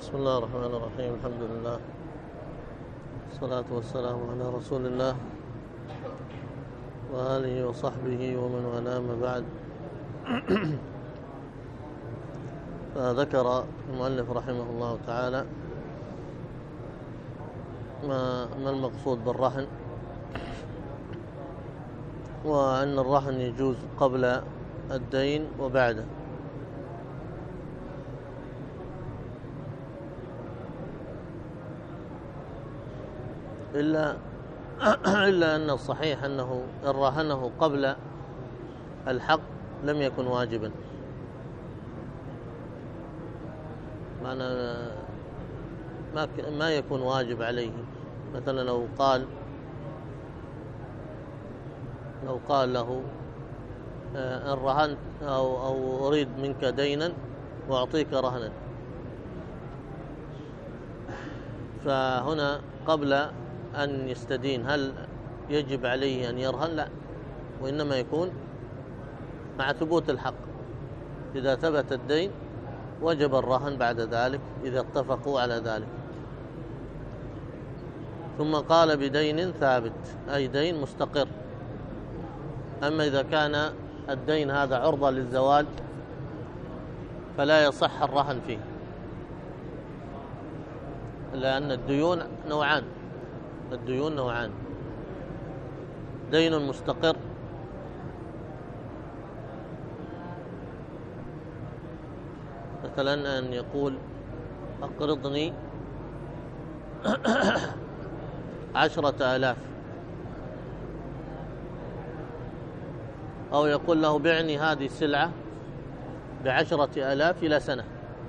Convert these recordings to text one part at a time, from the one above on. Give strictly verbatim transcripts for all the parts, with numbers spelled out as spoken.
بسم الله الرحمن الرحيم. الحمد لله والصلاة والسلام على رسول الله وآله وصحبه ومن والاه، ما بعد. فذكر المؤلف رحمه الله تعالى ما, ما المقصود بالرهن، وأن الرهن يجوز قبل الدين وبعده. إلا إلا أن الصحيح أنه إن رهنه قبل الحق لم يكن واجبا، معنى ما ما يكون واجب عليه. مثلا لو قال لو قال له إن رهنت أو أو أريد منك دينا وأعطيك رهنا، فهنا قبل أن يستدين هل يجب عليه أن يرهن؟ لا، وإنما يكون مع ثبوت الحق. إذا ثبت الدين وجب الرهن بعد ذلك إذا اتفقوا على ذلك. ثم قال بدين ثابت، أي دين مستقر. أما إذا كان الدين هذا عرضة للزوال فلا يصح الرهن فيه، لأن الديون نوعان الديون نوعان دين مستقر مثلا أن يقول أقرضني عشرة آلاف، أو يقول له بعني هذه السلعة بعشرة آلاف إلى سنة.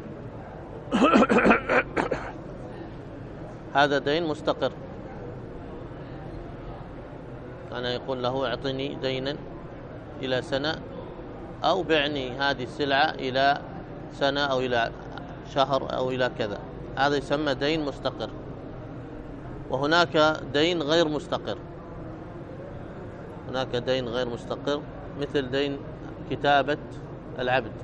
هذا دين مستقر. أنا يقول له اعطني دينا إلى سنة، أو بعني هذه السلعة إلى سنة أو إلى شهر أو إلى كذا. هذا يسمى دين مستقر. وهناك دين غير مستقر هناك دين غير مستقر مثل دين كتابة العبد.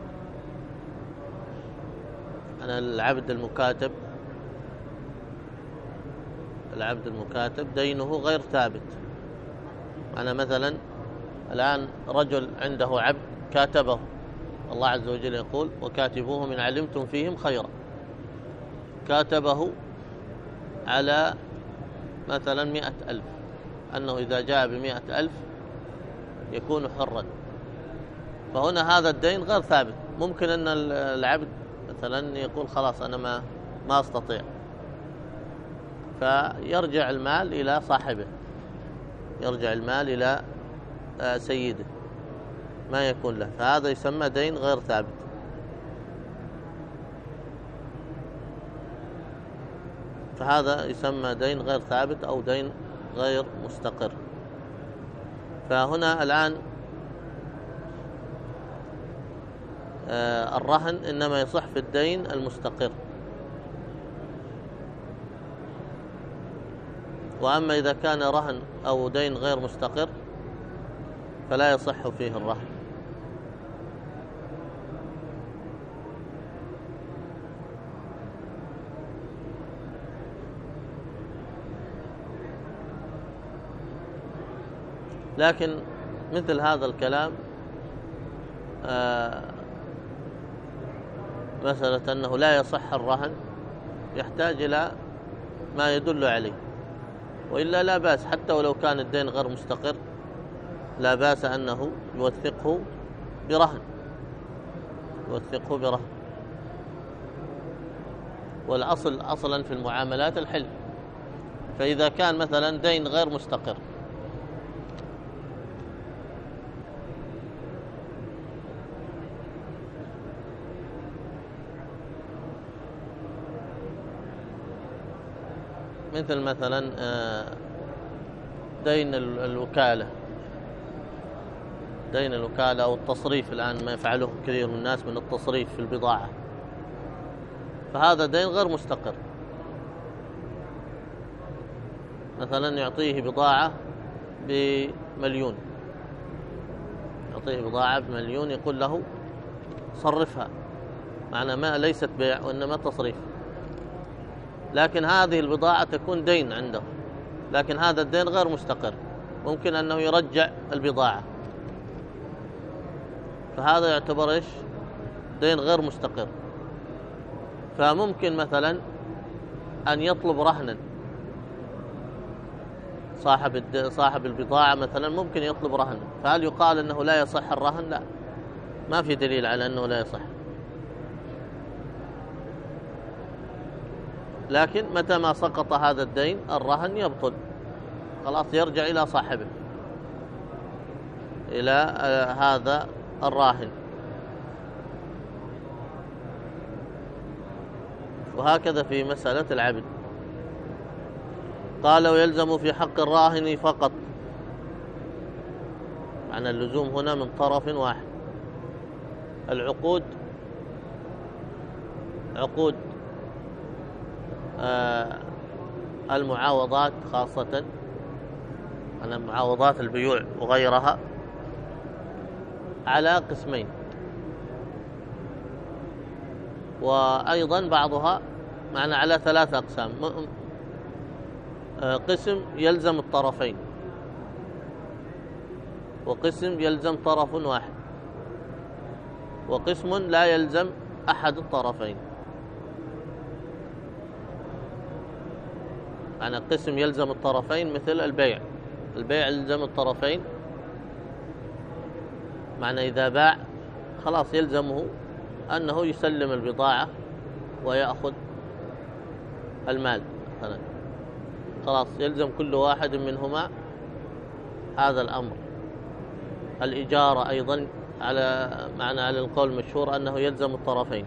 أنا العبد المكاتب العبد المكاتب دينه غير ثابت. أنا مثلا الآن رجل عنده عبد كاتبه، الله عز وجل يقول وكاتبوهم إن علمتم فيهم خيرا. كاتبه على مثلا مئة ألف، أنه إذا جاء بمئة ألف يكون حرا. فهنا هذا الدين غير ثابت. ممكن أن العبد مثلا يقول خلاص أنا ما ما أستطيع، فيرجع المال إلى صاحبه، يرجع المال إلى سيده، ما يكون له. فهذا يسمى دين غير ثابت. فهذا يسمى دين غير ثابت أو دين غير مستقر. فهنا الآن الرهن إنما يصح في الدين المستقر. وأما إذا كان رهن أو دين غير مستقر فلا يصح فيه الرهن. لكن مثل هذا الكلام آه مسألة أنه لا يصح الرهن يحتاج إلى ما يدل عليه، وإلا لا بأس حتى ولو كان الدين غير مستقر، لا بأس أنه يوثقه برهن يوثقه برهن والأصل أصلا في المعاملات الحلف. فإذا كان مثلا دين غير مستقر مثل مثلا دين الوكالة دين الوكالة أو التصريف، الآن ما يفعله كثير من الناس من التصريف في البضاعة، فهذا دين غير مستقر. مثلا يعطيه بضاعة بمليون يعطيه بضاعة بمليون يقول له صرفها، معنى ما ليست بيع وإنما تصريف. لكن هذه البضاعة تكون دين عنده، لكن هذا الدين غير مستقر، ممكن أنه يرجع البضاعة، فهذا يعتبر إيش؟ دين غير مستقر. فممكن مثلا أن يطلب رهنا، صاحب صاحب البضاعة مثلا ممكن يطلب رهنا، فهل يقال أنه لا يصح الرهن؟ لا، ما في دليل على أنه لا يصح. لكن متى ما سقط هذا الدين الرهن يبطل، خلاص يرجع إلى صاحبه، إلى هذا الراهن. وهكذا في مسألة العبد. قال ويلزم في حق الراهن فقط، معنى اللزوم هنا من طرف واحد. العقود عقود آه المعاوضات خاصة، أنا معاوضات البيوع وغيرها على قسمين، وأيضا بعضها معنى على ثلاث أقسام. قسم يلزم الطرفين، وقسم يلزم طرف واحد، وقسم لا يلزم أحد الطرفين. يعني قسم يلزم الطرفين مثل البيع، البيع يلزم الطرفين، معنى إذا باع خلاص يلزمه أنه يسلم البضاعة ويأخذ المال مثلا، خلاص يلزم كل واحد منهما هذا الأمر. الإجارة أيضا على معنى على القول المشهور أنه يلزم الطرفين.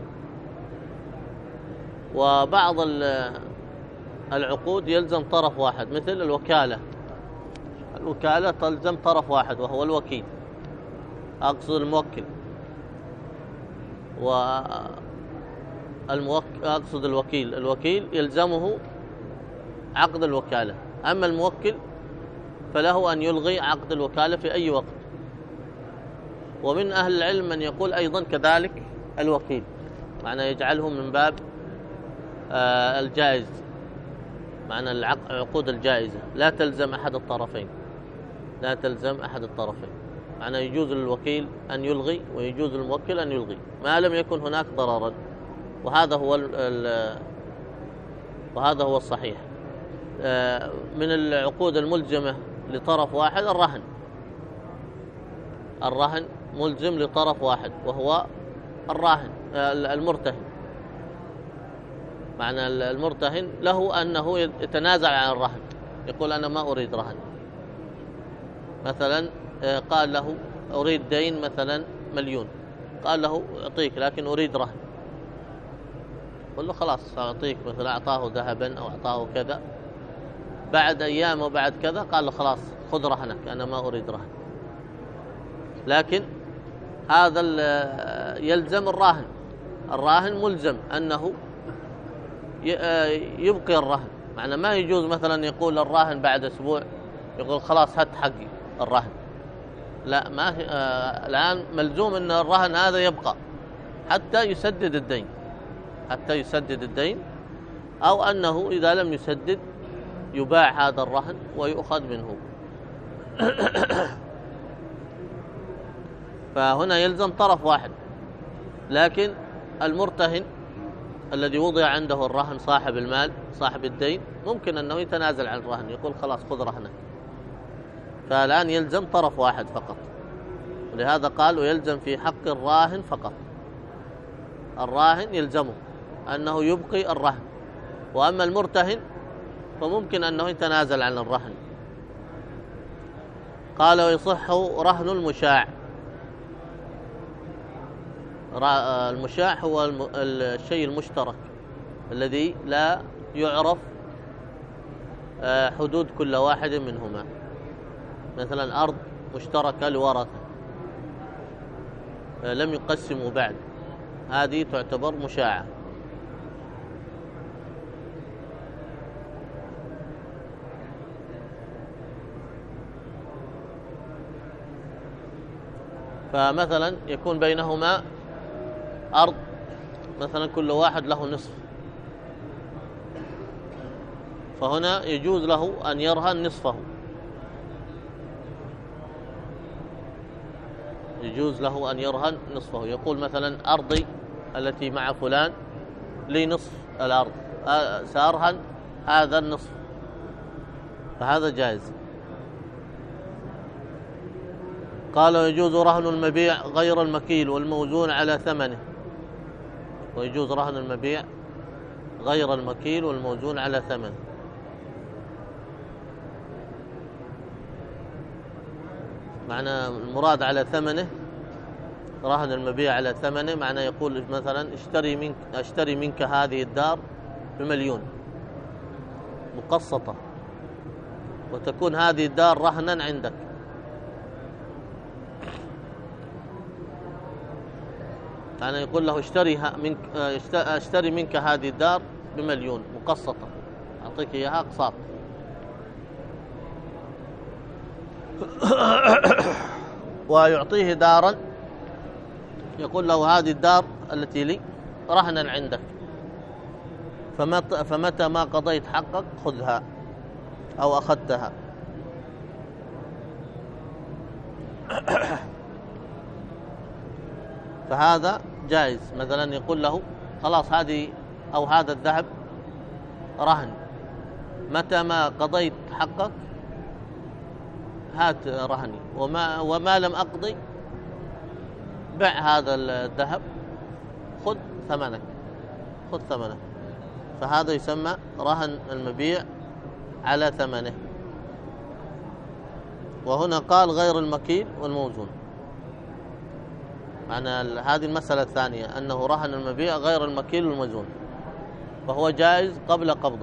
وبعض العقود يلزم طرف واحد مثل الوكالة، الوكالة تلزم طرف واحد وهو الوكيل، أقصد الموكل، والموكل أقصد الوكيل، الوكيل يلزمه عقد الوكالة، أما الموكل فله أن يلغي عقد الوكالة في أي وقت. ومن أهل العلم من يقول أيضا كذلك الوكيل، معنى يجعله من باب آه الجائز، معنى العقود الجائزة لا تلزم أحد الطرفين، لا تلزم أحد الطرفين، معنى يجوز للوكيل أن يلغي ويجوز للموكل أن يلغي ما لم يكن هناك ضررا، وهذا هو وهذا هو الصحيح. من العقود الملزمة لطرف واحد الرهن، الرهن ملزم لطرف واحد وهو الراهن المرتهن، معنى المرتهن له أنه يتنازل عن الرهن، يقول أنا ما أريد رهن، مثلا قال له أريد دين مثلا مليون، قال له أعطيك لكن أريد رهن، قل له خلاص أعطيك، مثلا أعطاه ذهبا أو أعطاه كذا، بعد أيام وبعد كذا قال له خلاص خذ رهنك أنا ما أريد رهن. لكن هذا يلزم الراهن، الراهن ملزم أنه يبقي الرهن، معنى ما يجوز مثلا يقول الراهن بعد أسبوع يقول خلاص هات حقي الرهن، لا، ما آه الآن ملزوم أن الرهن هذا يبقى حتى يسدد الدين، حتى يسدد الدين، أو أنه إذا لم يسدد يباع هذا الرهن ويؤخذ منه. فهنا يلزم طرف واحد، لكن المرتهن الذي وضع عنده الرهن صاحب المال صاحب الدين ممكن أنه يتنازل عن الرهن، يقول خلاص خذ رهنك، فالآن يلزم طرف واحد فقط. ولهذا قال ويلزم في حق الراهن فقط، الراهن يلزمه أنه يبقي الرهن، وأما المرتهن فممكن أنه يتنازل عن الرهن. قال ويصح رهن المشاع. المشاع هو الشيء المشترك الذي لا يعرف حدود كل واحد منهما، مثلا أرض مشتركة لورثة لم يقسموا بعد، هذه تعتبر مشاعة. فمثلا يكون بينهما أرض مثلا كل واحد له نصف، فهنا يجوز له أن يرهن نصفه، يجوز له أن يرهن نصفه، يقول مثلا أرضي التي مع فلان لي نصف الأرض، سأرهن هذا النصف، فهذا جائز. قال ويجوز رهن المبيع غير المكيل والموزون على ثمنه، ويجوز رهن المبيع غير المكيل والموزون على ثمنه. معنى المراد على ثمنه، رهن المبيع على ثمنه، معنى يقول مثلا اشتري منك اشتري منك هذه الدار بمليون مقسطة، وتكون هذه الدار رهنا عندك، معنى يقول له اشتري منك اشتري منك هذه الدار بمليون مقسطة، أعطيك إياها أقساط. ويعطيه دارا، يقول له هذه الدار التي لي رهنا عندك، فمتى, فمتى ما قضيت حقك خذها أو أخذتها. فهذا جائز. مثلا يقول له خلاص هذه أو هذا الذهب رهن، متى ما قضيت حقك هات رهني، وما, وما لم أقضي بع هذا الذهب، خذ ثمنك خذ ثمنه. فهذا يسمى رهن المبيع على ثمنه. وهنا قال غير المكيل والموزون، معنى هذه المسألة الثانية أنه رهن المبيع غير المكيل والموزون، فهو جائز قبل قبضه.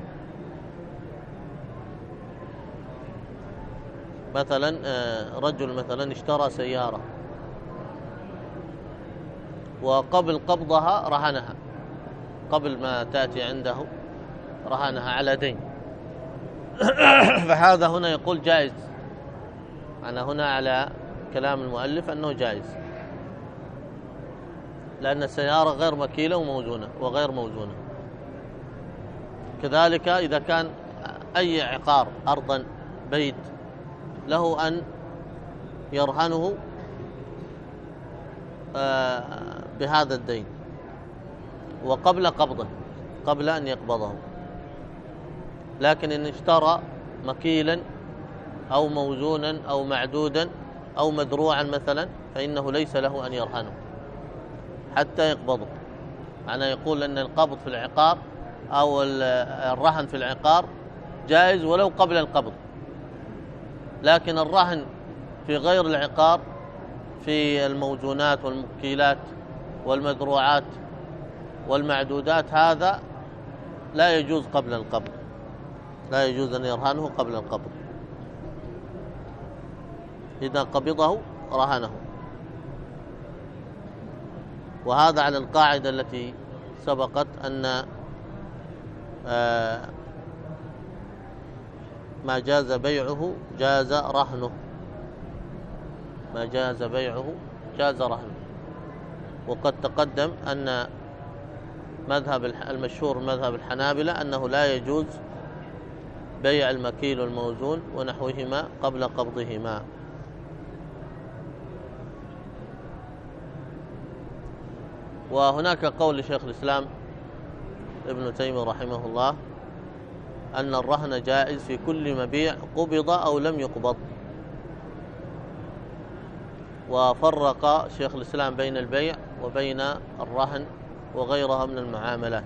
مثلا رجل مثلا اشترى سيارة وقبل قبضها رهنها، قبل ما تأتي عنده رهنها على دين، فهذا هنا يقول جائز. أنا هنا على كلام المؤلف أنه جائز، لأن السيارة غير مكيلة وموزونة وغير موزونة. كذلك إذا كان أي عقار، أرضا، بيت، له أن يرهنه بهذا الدين وقبل قبضه، قبل أن يقبضه. لكن إن اشترى مكيلا أو موزونا أو معدودا أو مدروعا مثلا، فإنه ليس له أن يرهنه حتى يقبضه. معنى يقول أن القبض في العقار أو الرهن في العقار جائز ولو قبل القبض، لكن الرهن في غير العقار في الموزونات والمكيلات والمدروعات والمعدودات هذا لا يجوز قبل القبض، لا يجوز أن يرهنه قبل القبض. إذا قبضه رهنه. وهذا على القاعدة التي سبقت أن ما جاز بيعه جاز رهنه، ما جاز بيعه جاز رهنه. وقد تقدم أن مذهب المشهور مذهب الحنابلة أنه لا يجوز بيع المكيل والموزون ونحوهما قبل قبضهما. وهناك قول لشيخ الإسلام ابن تيمية رحمه الله أن الرهن جائز في كل مبيع قبض أو لم يقبض. وفرق شيخ الإسلام بين البيع وبين الرهن وغيرها من المعاملات.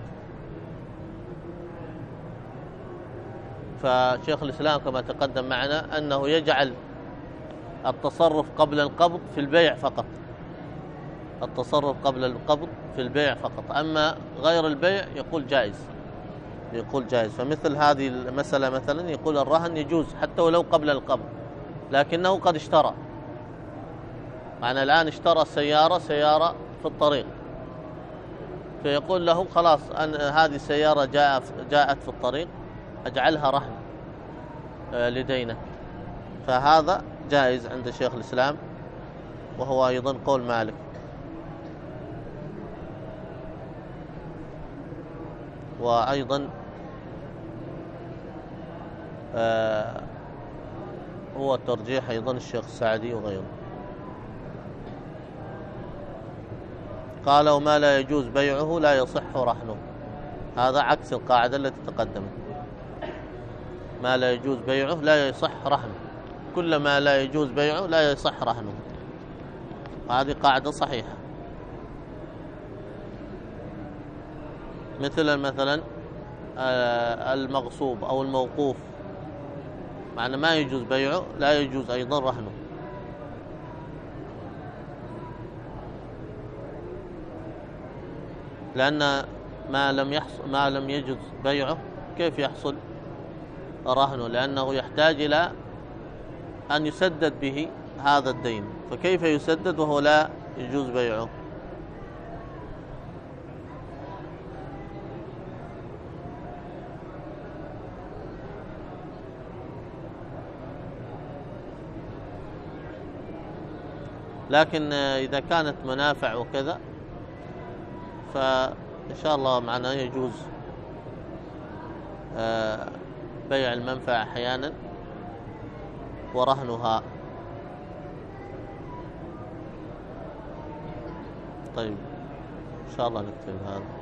فشيخ الإسلام كما تقدم معنا أنه يجعل التصرف قبل القبض في البيع فقط، التصرف قبل القبض في البيع فقط، أما غير البيع يقول جائز، يقول جائز. فمثل هذه المسألة مثلا يقول الرهن يجوز حتى ولو قبل القبض، لكنه قد اشترى، معنى الآن اشترى سيارة سيارة في الطريق، فيقول له خلاص أن هذه السيارة جاء جاءت في الطريق أجعلها رهن لدينه. فهذا جائز عند شيخ الإسلام، وهو أيضا قول مالك. وأيضا آه هو ترجيح أيضا الشيخ السعدي وغيره. قال وما لا يجوز بيعه لا يصح رهنه، هذا عكس القاعدة التي تقدمت. ما لا يجوز بيعه لا يصح رهنه، كل ما لا يجوز بيعه لا يصح رهنه، هذه قاعدة صحيحة. مثلا مثلا المغصوب أو الموقوف، معنى ما يجوز بيعه لا يجوز أيضا رهنه. لأن ما لم يحصل ما لم يجوز بيعه كيف يحصل رهنه؟ لأنه يحتاج إلى أن يسدد به هذا الدين، فكيف يسدد وهو لا يجوز بيعه؟ لكن إذا كانت منافع وكذا فإن شاء الله معناه يجوز بيع المنفعة أحيانا ورهنها. طيب إن شاء الله نكتب هذا.